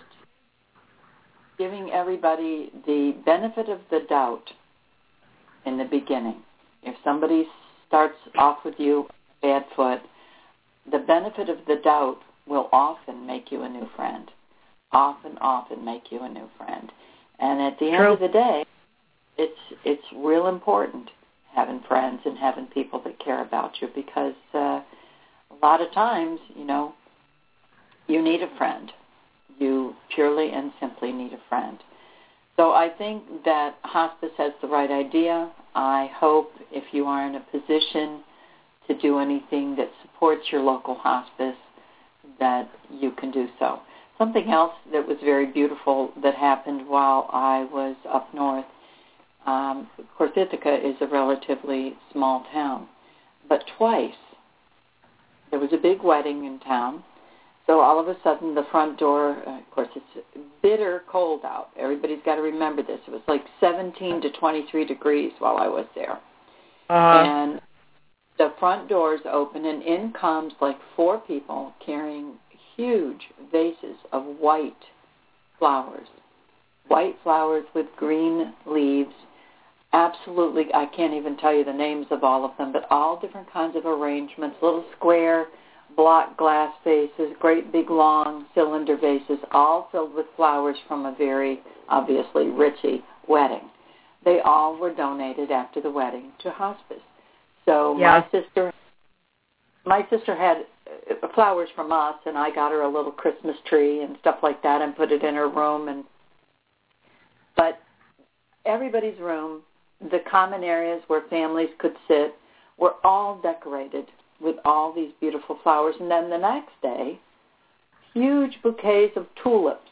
giving everybody the benefit of the doubt in the beginning. If somebody starts off with you bad foot, the benefit of the doubt will often make you a new friend. Often, often make you a new friend. And at the True. end of the day, it's it's real important having friends and having people that care about you, because uh, a lot of times, you know, you need a friend. You purely and simply need a friend. So I think that hospice has the right idea. I hope if you are in a position to do anything that supports your local hospice, that you can do so. Something else that was very beautiful that happened while I was up north, um, of course, Ithaca is a relatively small town, but twice there was a big wedding in town. So all of a sudden, the front door, uh, of course, it's bitter cold out. Everybody's got to remember this. It was like seventeen to twenty-three degrees while I was there. Uh-huh. And the front doors open, and in comes like four people carrying huge vases of white flowers, white flowers with green leaves. Absolutely, I can't even tell you the names of all of them, but all different kinds of arrangements, little square block glass vases, great big long cylinder vases, all filled with flowers from a very obviously richy wedding. They all were donated after the wedding to hospice. So yeah. my sister, my sister had flowers from us, and I got her a little Christmas tree and stuff like that, and put it in her room. And but everybody's room, the common areas where families could sit, were all decorated with all these beautiful flowers. And then the next day, huge bouquets of tulips.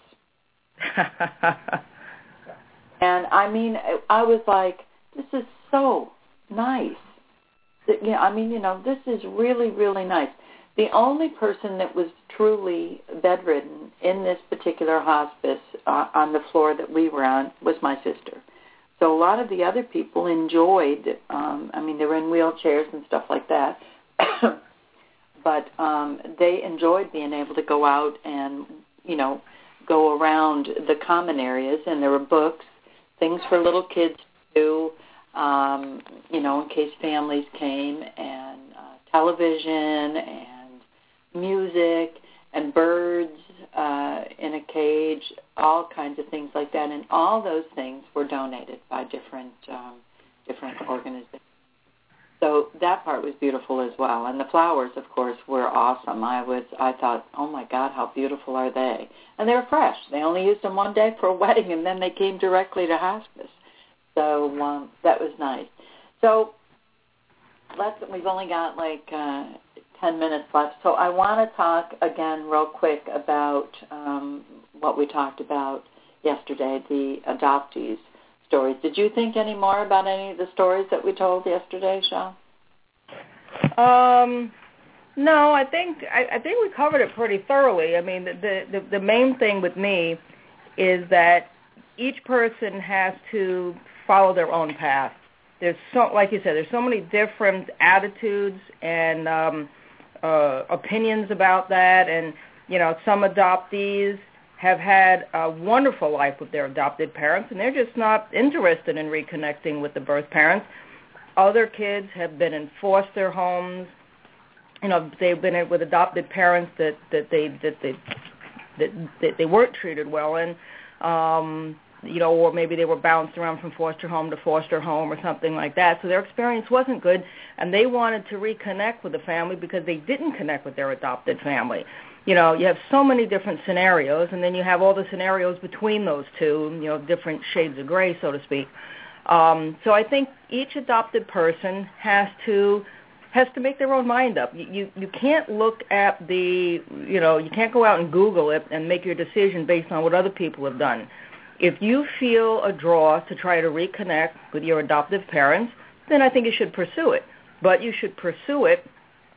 And I mean, I was like, this is so nice. You know, I mean, you know, this is really, really nice. The only person that was truly bedridden in this particular hospice uh, on the floor that we were on was my sister. So a lot of the other people enjoyed, um, I mean, they were in wheelchairs and stuff like that, but um, they enjoyed being able to go out and, you know, go around the common areas, and there were books, things for little kids to do, um, you know, in case families came, and uh, television and music and birds uh, in a cage, all kinds of things like that. And all those things were donated by different um, different organizations. So that part was beautiful as well. And the flowers, of course, were awesome. I was, I thought, oh, my God, how beautiful are they? And they were fresh. They only used them one day for a wedding, and then they came directly to hospice. So um, that was nice. So let's, we've only got like uh, ten minutes left. So I want to talk again real quick about um, what we talked about yesterday, the adoptees stories. Did you think any more about any of the stories that we told yesterday, Sean? Um, no, I think I, I think we covered it pretty thoroughly. I mean, the, the the main thing with me is that each person has to follow their own path. There's so, like you said, there's so many different attitudes and um, uh, opinions about that, and you know, some adoptees have had a wonderful life with their adopted parents, and they're just not interested in reconnecting with the birth parents. Other kids have been in foster homes. You know, they've been with adopted parents that, that they that they that, that they weren't treated well in, um, you know, or maybe they were bounced around from foster home to foster home or something like that. So their experience wasn't good, and they wanted to reconnect with the family because they didn't connect with their adopted family. you know, you have so many different scenarios, and then you have all the scenarios between those two, you know, different shades of gray, so to speak. Um, so I think each adopted person has to has to make their own mind up. You, you you can't look at the, you know, you can't go out and Google it and make your decision based on what other people have done. If you feel a draw to try to reconnect with your adoptive parents, then I think you should pursue it. But you should pursue it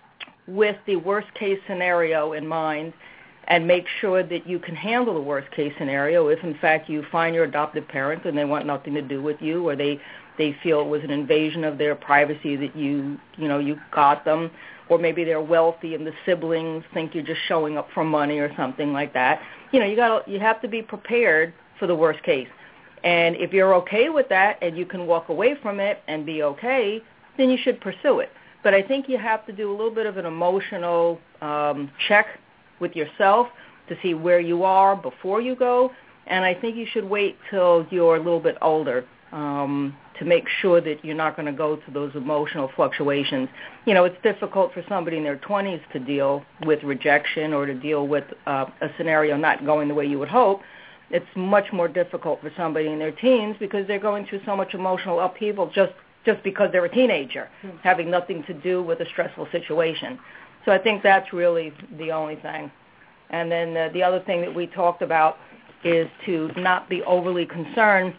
with the worst-case scenario in mind and make sure that you can handle the worst-case scenario if, in fact, you find your adoptive parents and they want nothing to do with you, or they, they feel it was an invasion of their privacy that you, you know, you got them, or maybe they're wealthy and the siblings think you're just showing up for money or something like that. You know, you got you have to be prepared for the worst case. And if you're okay with that and you can walk away from it and be okay, then you should pursue it. But I think you have to do a little bit of an emotional um, check with yourself to see where you are before you go. And I think you should wait till you're a little bit older um, to make sure that you're not going to go to those emotional fluctuations. You know, it's difficult for somebody in their twenties to deal with rejection or to deal with uh, a scenario not going the way you would hope. It's much more difficult for somebody in their teens because they're going through so much emotional upheaval just, just because they're a teenager, mm-hmm. having nothing to do with a stressful situation. So I think that's really the only thing. And then uh, the other thing that we talked about is to not be overly concerned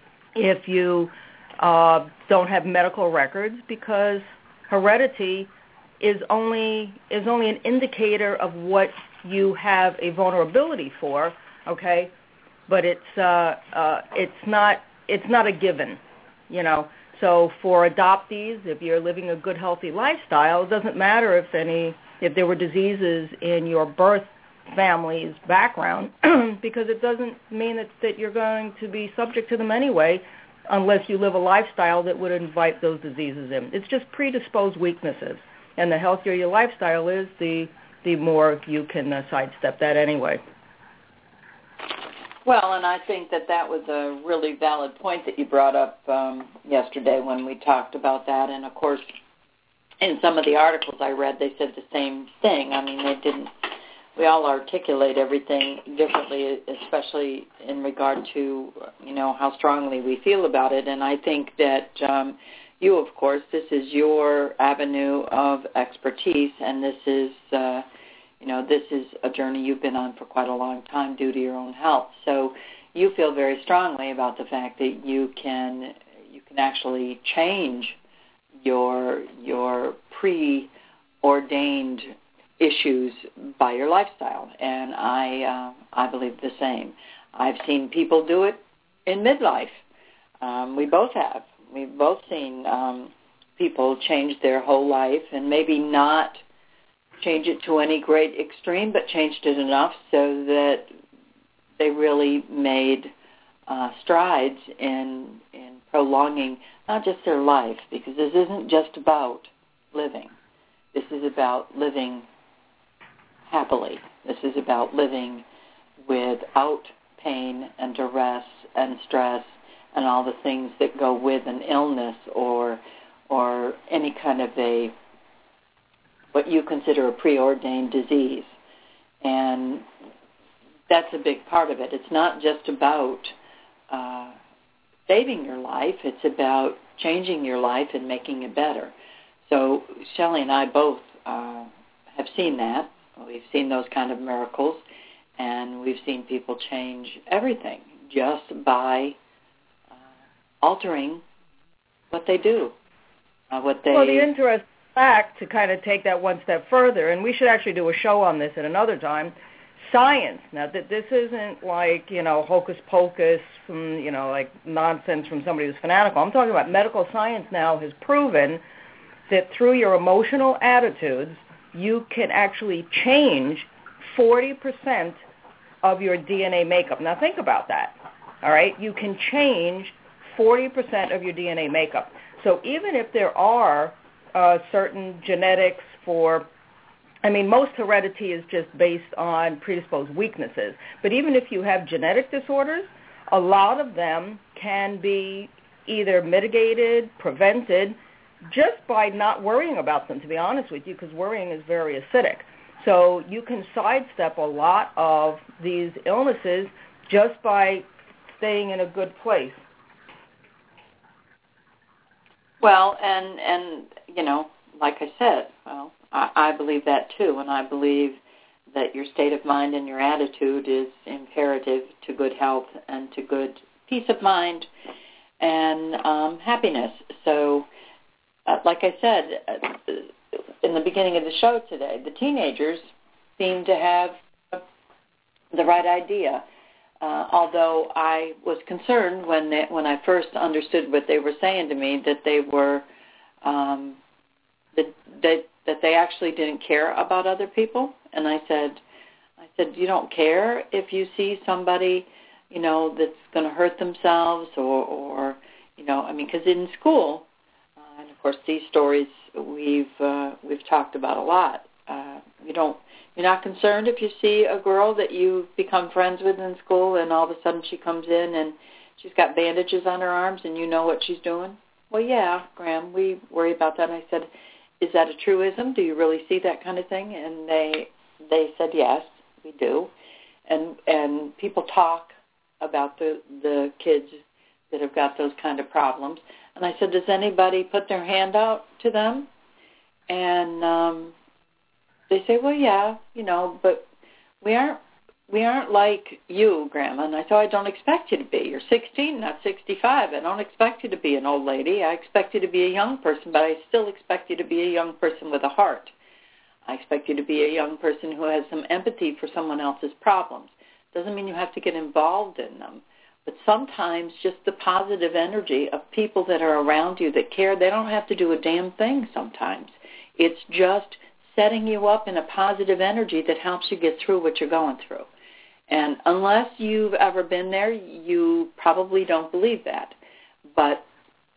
if you uh, don't have medical records, because heredity is only is only an indicator of what you have a vulnerability for, okay? But it's uh, uh, it's not it's not a given, you know. So for adoptees, if you're living a good, healthy lifestyle, it doesn't matter if any if there were diseases in your birth family's background, because it doesn't mean that, that you're going to be subject to them anyway, unless you live a lifestyle that would invite those diseases in. It's just predisposed weaknesses, and the healthier your lifestyle is, the the more you can uh, sidestep that anyway. Well, and I think that that was a really valid point that you brought up um, yesterday when we talked about that. And, of course, in some of the articles I read, they said the same thing. I mean, they didn't, we all articulate everything differently, especially in regard to, you know, how strongly we feel about it. And I think that um, you, of course, this is your avenue of expertise, and this is, uh, you know, this is a journey you've been on for quite a long time due to your own health. So you feel very strongly about the fact that you can you can actually change your your preordained issues by your lifestyle, and I uh, I believe the same. I've seen people do it in midlife. Um, we both have. We've both seen um, people change their whole life, and maybe not change it to any great extreme, but changed it enough so that they really made uh, strides in in prolonging not just their life, because this isn't just about living. This is about living happily. This is about living without pain and duress and stress and all the things that go with an illness or or any kind of a what you consider a preordained disease. And that's a big part of it. It's not just about uh, saving your life. It's about changing your life and making it better. So Shelley and I both uh, have seen that. We've seen those kind of miracles, and we've seen people change everything just by uh, altering what they do, uh, what they... Well, the interest fact, to kind of take that one step further, and we should actually do a show on this at another time, science. Now, that this isn't like, you know, hocus pocus from, you know, like nonsense from somebody who's fanatical. I'm talking about medical science now has proven that through your emotional attitudes, you can actually change forty percent of your D N A makeup. Now, think about that, all right? You can change forty percent of your D N A makeup. So even if there are Uh, certain genetics for, I mean, most heredity is just based on predisposed weaknesses. But even if you have genetic disorders, a lot of them can be either mitigated, prevented, just by not worrying about them, to be honest with you, because worrying is very acidic. So you can sidestep a lot of these illnesses just by staying in a good place. Well, and, and you know, like I said, well, I, I believe that too, and I believe that your state of mind and your attitude is imperative to good health and to good peace of mind and um, happiness. So, uh, like I said uh, in the beginning of the show today, the teenagers seem to have the right idea. Uh, although I was concerned when they, when I first understood what they were saying to me, that they were um, that, that that they actually didn't care about other people. And I said, I said, you don't care if you see somebody, you know, that's going to hurt themselves, or, or you know, I mean, because in school, uh, and of course these stories we've uh, we've talked about a lot. Uh, you don't. You're not concerned if you see a girl that you've become friends with in school and all of a sudden she comes in and she's got bandages on her arms and you know what she's doing? Well, yeah, Graham, we worry about that. And I said, is that a truism? Do you really see that kind of thing? And they they said, yes, we do. And and people talk about the, the kids that have got those kind of problems. And I said, does anybody put their hand out to them? And um they say, well, yeah, you know, but we aren't we aren't like you, Grandma. And I said, I don't expect you to be. You're sixteen, not sixty-five. I don't expect you to be an old lady. I expect you to be a young person, but I still expect you to be a young person with a heart. I expect you to be a young person who has some empathy for someone else's problems. Doesn't mean you have to get involved in them. But sometimes just the positive energy of people that are around you that care, they don't have to do a damn thing sometimes. It's just setting you up in a positive energy that helps you get through what you're going through. And unless you've ever been there, you probably don't believe that. But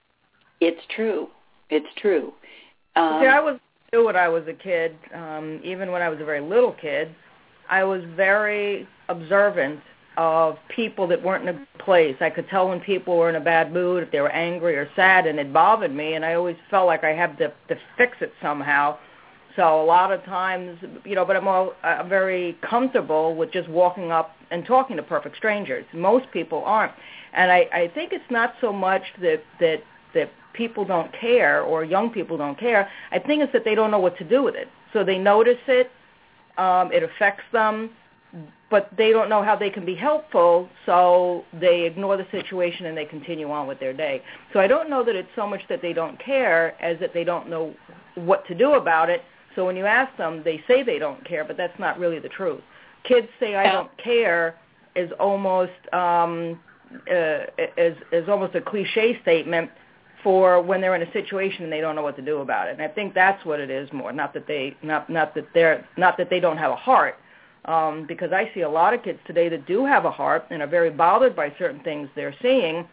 it's true. It's true. Um, See, I was too when I was a kid, um, even when I was a very little kid, I was very observant of people that weren't in a place. I could tell when people were in a bad mood, if they were angry or sad, and it bothered me, and I always felt like I had to, to fix it somehow. So a lot of times, you know, but I'm all, uh, very comfortable with just walking up and talking to perfect strangers. Most people aren't. And I, I think it's not so much that, that, that people don't care or young people don't care. I think it's that they don't know what to do with it. So they notice it, um, it affects them, but they don't know how they can be helpful, so they ignore the situation and they continue on with their day. So I don't know that it's so much that they don't care as that they don't know what to do about it. So when you ask them, they say they don't care, but that's not really the truth. Kids say I don't care is almost um, uh, is, is almost a cliche statement for when they're in a situation and they don't know what to do about it. And I think that's what it is more. Not that they not not that they're not that they don't have a heart, um, because I see a lot of kids today that do have a heart and are very bothered by certain things they're seeing,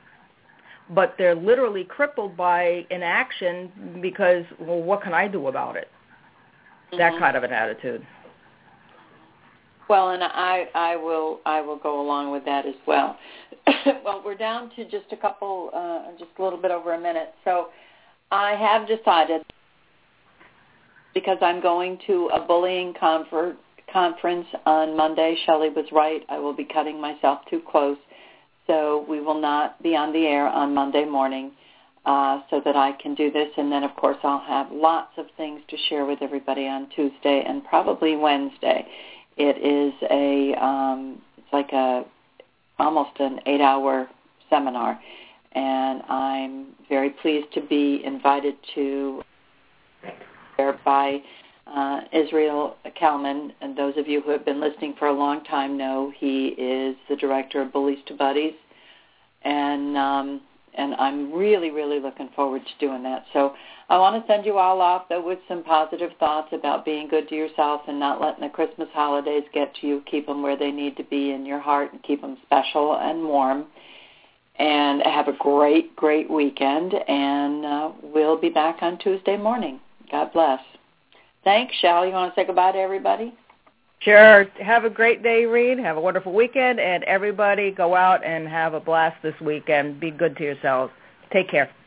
but they're literally crippled by inaction because, well, what can I do about it? That kind of an attitude. Well, and I, I will, I will go along with that as well. Well, we're down to just a couple, uh, just a little bit over a minute. So, I have decided, because I'm going to a bullying confer- conference on Monday. Shelley was right. I will be cutting myself too close, so we will not be on the air on Monday morning. Uh, so that I can do this, and then, of course, I'll have lots of things to share with everybody on Tuesday and probably Wednesday. It is a, um, it's like a, almost an eight-hour seminar, and I'm very pleased to be invited to there by uh, Israel Kalman, and those of you who have been listening for a long time know he is the director of Bullies to Buddies, and um, and I'm really, really looking forward to doing that. So I want to send you all off, though, with some positive thoughts about being good to yourself and not letting the Christmas holidays get to you. Keep them where they need to be in your heart and keep them special and warm. And have a great, great weekend, and uh, we'll be back on Tuesday morning. God bless. Thanks, Shell. You want to say goodbye to everybody? Sure. Have a great day, Reed. Have a wonderful weekend, and everybody go out and have a blast this weekend. Be good to yourselves. Take care.